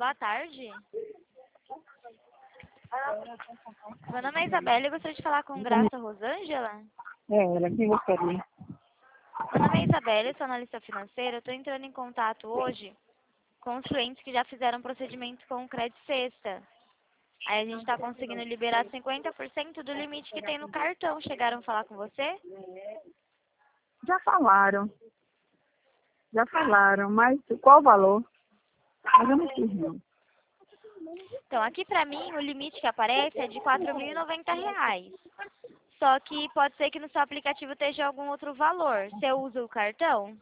boa tarde. Meu nome é Isabela e eu gostaria de falar com Graça Rosângela. Ela que gostaria. Meu nome é Isabela, eu sou analista financeira. Eu estou entrando em contato hoje com os clientes que já fizeram procedimento com o Crédito Sexta. Aí a gente está conseguindo liberar 50% do limite que tem no cartão. Chegaram a falar com você? Já falaram, mas qual o valor? Mas eu não fiz não. Então, aqui pra mim, o limite que aparece é de R$ 4.090. Só que pode ser que no seu aplicativo esteja algum outro valor. Você usa o cartão?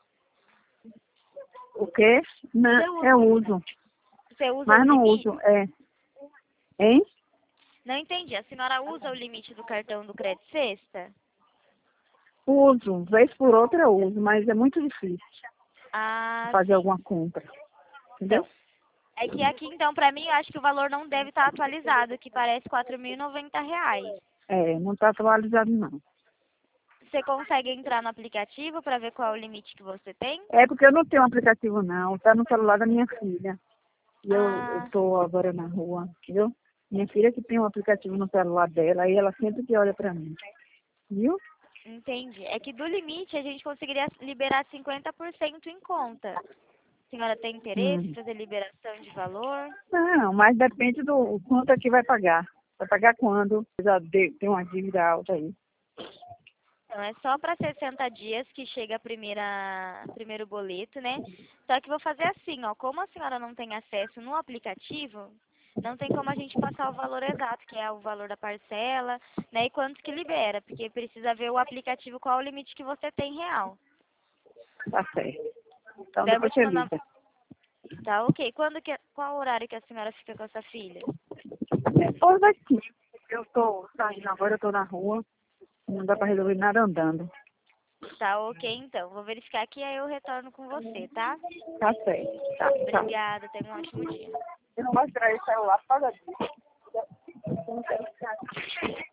O quê? Não, eu uso, Você usa mas o não limite? uso, Hein? Não entendi. A senhora usa o limite do cartão do Crédito Sexta? Uso, vez por outra eu uso, mas é muito difícil Ah, fazer sim. alguma compra. Entendeu? Então, é que aqui, então, pra mim, eu acho que o valor não deve estar atualizado, que parece R$ 4.090. Não está atualizado não. Você consegue entrar no aplicativo para ver qual é o limite que você tem? É porque eu não tenho um aplicativo não, está no celular da minha filha. E eu Ah, estou agora na rua, entendeu? Minha filha que tem um aplicativo no celular dela, aí ela sempre que olha para mim. Viu? entendi. É que do limite a gente conseguiria liberar 50% em conta. A senhora tem interesse em Hum. fazer liberação de valor? Não, mas depende do quanto é que vai pagar. Vai pagar quando? Já tem uma dívida alta aí. Então, é só para 60 dias que chega primeiro boleto, né? Só que vou fazer assim, ó. Como a senhora não tem acesso no aplicativo, não tem como a gente passar o valor exato, que é o valor da parcela, né? E quanto que libera, porque precisa ver o aplicativo qual o limite que você tem real. Tá certo. Então Daí eu vou depois te você mandar. liga. Tá, ok. Qual horário que a senhora fica com a sua filha? Depois aqui. Eu tô saindo agora, eu tô na rua. Não dá para resolver nada andando. Tá, ok, então. Vou verificar aqui e aí eu retorno com você, tá? Tá certo. Tá, tchau. Obrigada, tenha um ótimo dia. Eu não gosto de trazer celular por causa disso. Eu não quero ficar.